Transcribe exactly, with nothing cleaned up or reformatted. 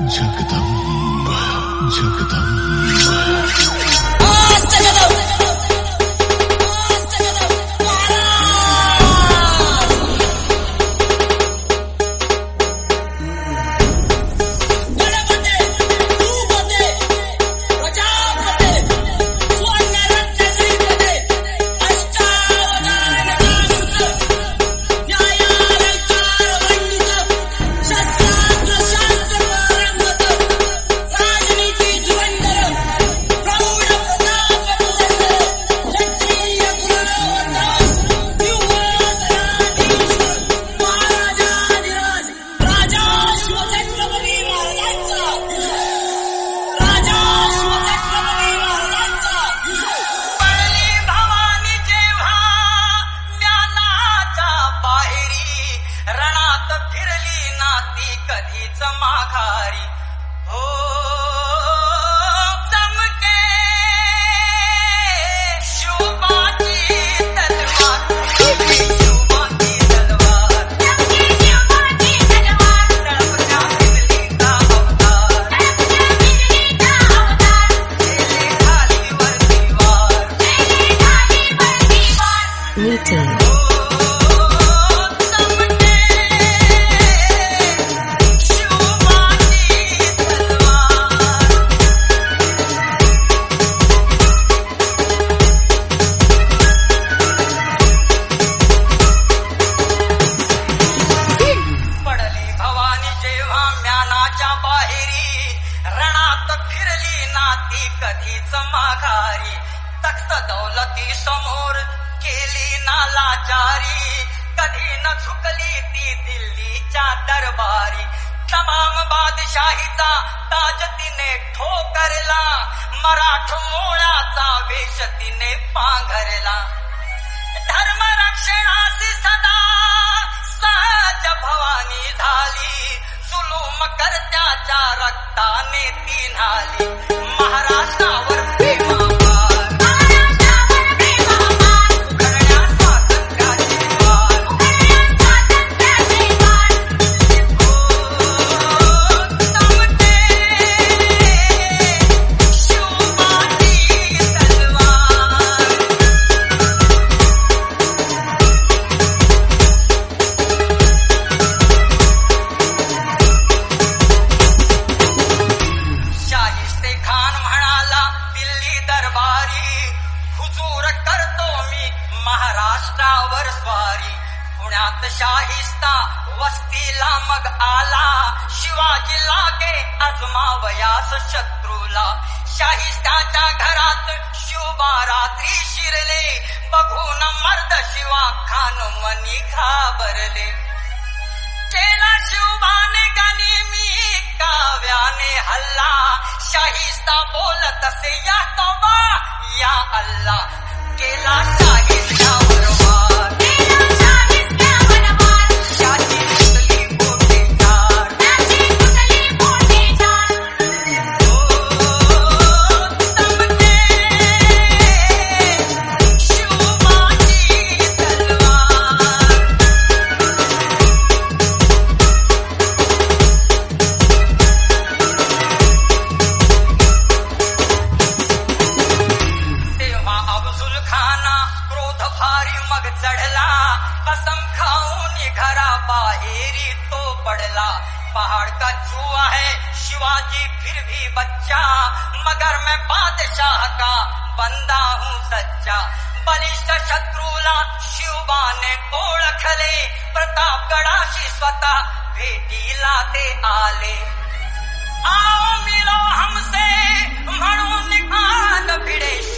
जगदंब जगदंब माघारी हो चमके शिवबाची तलवार शिवबाची तलवार शिवबाची तलवार तळपत्या बिजलीचा अवतार बिजलीचा अवतार गेले खालीवर दीवार गेले खालीवर दीवार मीटिंग कधीच माघारी तख्त दौलती समोर केली ना लाचारी कधी न झुकली ती दिल्लीच्या दरबारी तमाम बादशाहीचा ताज तिने ठोकरला मराठमोळ्याचा वेश तिने पांघरला धर्म रक्षणाची सदा सहज भवानी झाली जुलूम करत्याच्या रक्ताने ती न्हाली महाराष्ट्रावर प्रेमापार महाराष्ट्रावर प्रेमापार उघडल्या स्वातंत्र्याची वाट उघडल्या स्वातंत्र्याची वाट हो चमके शिवबाची तलवार शाहिस्ते खान म्हणाला दिल्ली दरबारी हुजूर करतो मी महाराष्ट्रावर स्वारी पुण्यात शाहिस्ता वस्तीला मग आला शिवाजी लागे अजमावयास शत्रूला शाहिस्त्याच्या घरात शिवबा रात्री शिरले बघून मर्द शिवा खान मनी घाबरले केला शिवबाने गनिमी काव्याने हल्ला शाहिस्ता बोलत असे या तौबा या अल्लाह केला शाहिस्त्यावर वार केला शाहिस्त्यावर वार शाही कुठली बोटे चार शाही कुठली बोटे चार हो चमके शिवबाची तलवार मग चढला कसम खाऊन घरा बाहेरी तो पडला पहाड़ का चूहा है शिवाजी फिर भी बच्चा मगर मैं बादशाह का बंदा हूँ सच्चा बलिष्ठ शत्रूला शिवबाने ओळखले प्रतापगडाशी स्वतः भेटीला ते आले आओ मिलो हमसे म्हणून आग भिडे